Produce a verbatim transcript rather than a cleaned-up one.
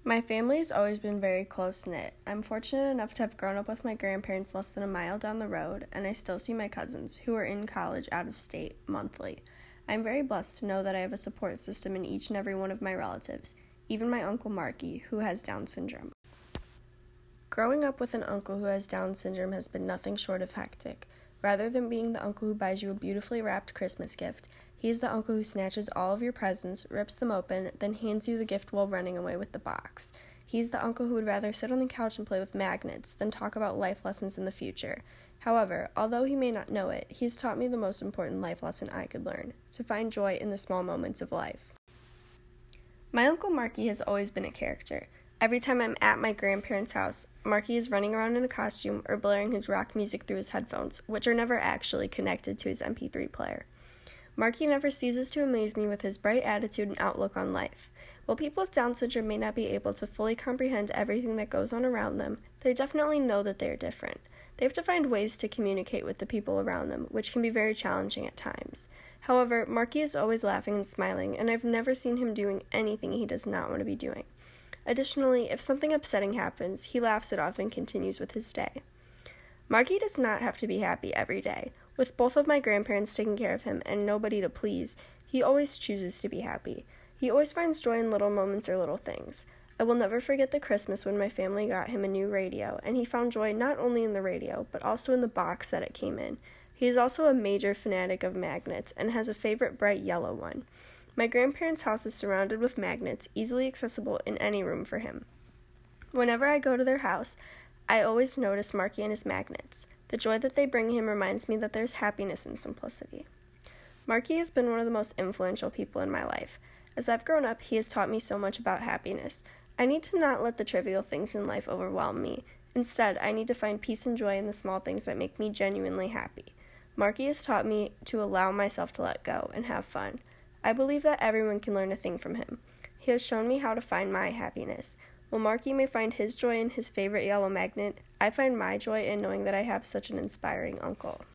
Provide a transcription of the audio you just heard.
My family has always been very close-knit. I'm fortunate enough to have grown up with my grandparents less than a mile down the road, and I still see my cousins, who are in college out of state, monthly. I'm very blessed to know that I have a support system in each and every one of my relatives, even my Uncle Marky, who has Down syndrome. Growing up with an uncle who has Down syndrome has been nothing short of hectic. Rather than being the uncle who buys you a beautifully wrapped Christmas gift, he is the uncle who snatches all of your presents, rips them open, then hands you the gift while running away with the box. He's the uncle who would rather sit on the couch and play with magnets than talk about life lessons in the future. However, although he may not know it, he's taught me the most important life lesson I could learn, to find joy in the small moments of life. My Uncle Marky has always been a character. Every time I'm at my grandparents' house, Marky is running around in a costume or blaring his rock music through his headphones, which are never actually connected to his M P three player. Marky never ceases to amaze me with his bright attitude and outlook on life. While people with Down syndrome may not be able to fully comprehend everything that goes on around them, they definitely know that they are different. They have to find ways to communicate with the people around them, which can be very challenging at times. However, Marky is always laughing and smiling, and I've never seen him doing anything he does not want to be doing. Additionally, if something upsetting happens, he laughs it off and continues with his day. Marky does not have to be happy every day. With both of my grandparents taking care of him and nobody to please, he always chooses to be happy. He always finds joy in little moments or little things. I will never forget the Christmas when my family got him a new radio, and he found joy not only in the radio, but also in the box that it came in. He is also a major fanatic of magnets and has a favorite bright yellow one. My grandparents' house is surrounded with magnets, easily accessible in any room for him. Whenever I go to their house, I always notice Marky and his magnets. The joy that they bring him reminds me that there's happiness in simplicity. Marky has been one of the most influential people in my life. As I've grown up, he has taught me so much about happiness. I need to not let the trivial things in life overwhelm me. Instead, I need to find peace and joy in the small things that make me genuinely happy. Marky has taught me to allow myself to let go and have fun. I believe that everyone can learn a thing from him. He has shown me how to find my happiness. While Marky may find his joy in his favorite yellow magnet, I find my joy in knowing that I have such an inspiring uncle.